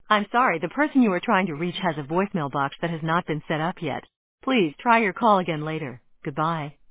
I'm sorry, the person you are trying to reach has a voicemail box that has not been set up yet. Please try your call again later. Goodbye.